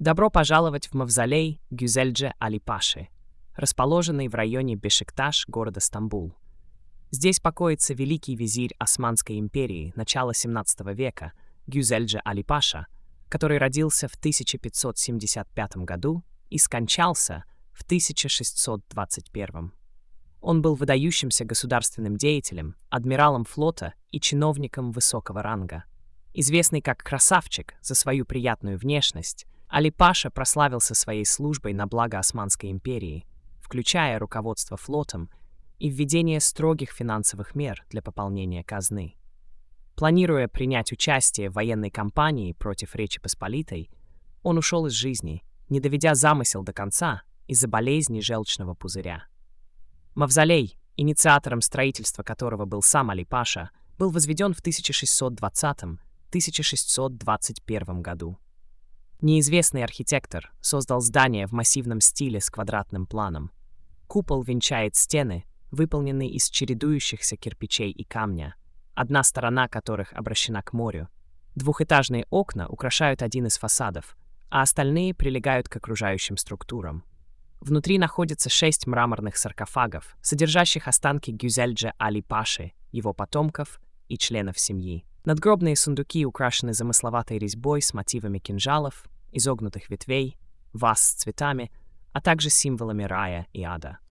Добро пожаловать в мавзолей Гюзельдже Али Паши, расположенный в районе Бешикташ города Стамбул. Здесь покоится великий визирь Османской империи начала XVII века Гюзельдже Али Паша, который родился в 1575 году и скончался в 1621. Он был выдающимся государственным деятелем, адмиралом флота и чиновником высокого ранга. Известный как «красавчик» за свою приятную внешность, Али Паша прославился своей службой на благо Османской империи, включая руководство флотом и введение строгих финансовых мер для пополнения казны. Планируя принять участие в военной кампании против Речи Посполитой, он ушел из жизни, не доведя замысел до конца из-за болезни желчного пузыря. Мавзолей, инициатором строительства которого был сам Али Паша, был возведен в 1620-1621 году. Неизвестный архитектор создал здание в массивном стиле с квадратным планом. Купол венчает стены, выполненные из чередующихся кирпичей и камня, одна сторона которых обращена к морю. Двухэтажные окна украшают один из фасадов, а остальные прилегают к окружающим структурам. Внутри находится 6 мраморных саркофагов, содержащих останки Гюзельдже Али Паши, его потомков и членов семьи. Надгробные сундуки украшены замысловатой резьбой с мотивами кинжалов, изогнутых ветвей, ваз с цветами, а также символами рая и ада.